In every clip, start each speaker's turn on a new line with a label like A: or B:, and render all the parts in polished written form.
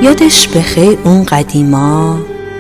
A: یادش بخیر اون قدیما،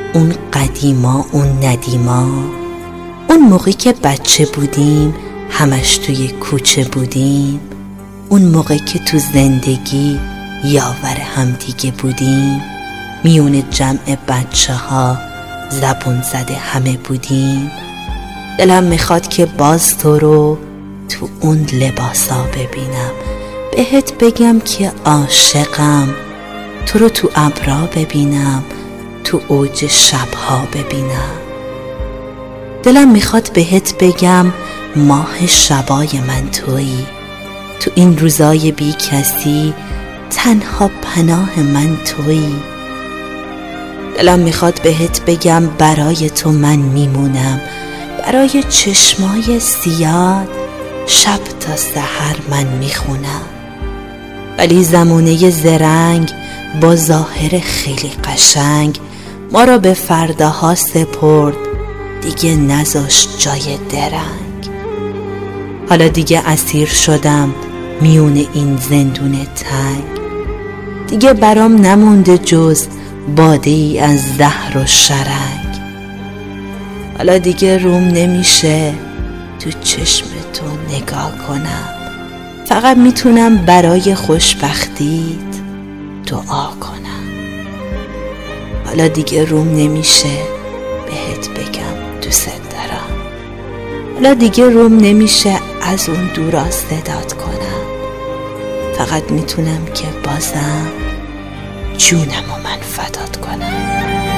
A: اون ندیما، اون موقعی که بچه بودیم همش توی کوچه بودیم، اون موقعی که تو زندگی یاور همدیگه بودیم، میون جمع بچه ها زبون زده همه بودیم. دلم میخواد که باز تو رو تو اون لباسا ببینم، بهت بگم که عاشقم، تو رو تو ابرا ببینم، تو اوج شبها ببینم. دلم میخواد بهت بگم ماه شبای من تویی، تو این روزای بی کسی تنها پناه من تویی. دلم میخواد بهت بگم برای تو من میمونم، برای چشمای سیاد شب تا سحر من میخونم. ولی زمونه زرنگ با ظاهر خیلی قشنگ ما را به فرداها سپرد، دیگه نذاشت جای درنگ. حالا دیگه اسیر شدم میون این زندون تنگ، دیگه برام نمونده جز باده ای از زهر و شرنگ. حالا دیگه روم نمیشه تو چشم تو نگاه کنم، فقط میتونم برای خوشبختیت دعا کنم. حالا دیگه روم نمیشه بهت بگم دوست دارم، حالا دیگه روم نمیشه از اون دورا صدات کنم، فقط میتونم که بازم جونمو من فدات کنم.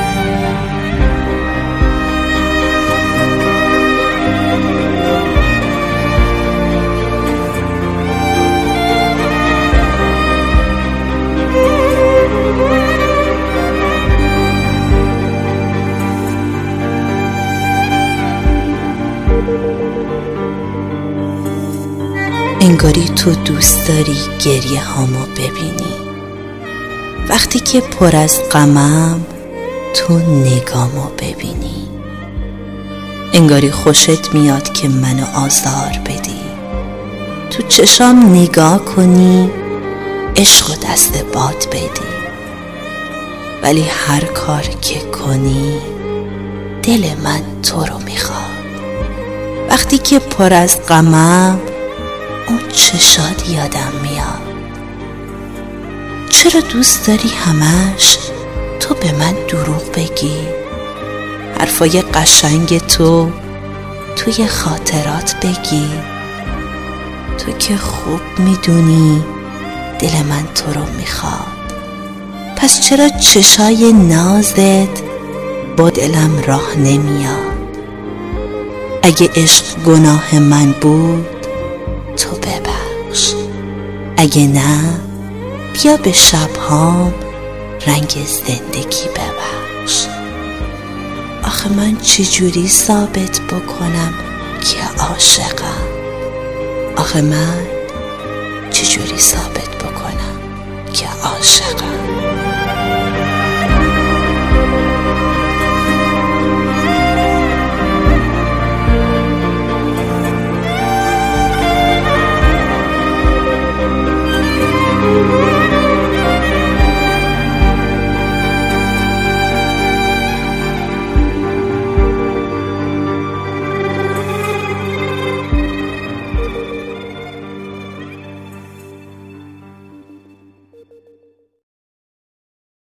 A: انگاری تو دوست داری گریه هامو ببینی، وقتی که پر از غمم تو نگامو ببینی. انگاری خوشت میاد که منو آزار بدی، تو چشام نگاه کنی عشق و دست باد بدی. ولی هر کار که کنی دل من تو رو میخواد، وقتی که پر از غمم اون چشات یادم میاد. چرا دوست داری همش تو به من دروغ بگی، حرفای قشنگ تو توی خاطرات بگی؟ تو که خوب میدونی دل من تو رو میخواد، پس چرا چشای نازت با دلم راه نمیاد؟ اگه عشق گناه من بود تو ببخش، اگه نه بیا به شبهام رنگ زندگی ببخش. آخه من چجوری ثابت بکنم که عاشقم؟ آخه من چجوری ثابت بکنم که عاشقم؟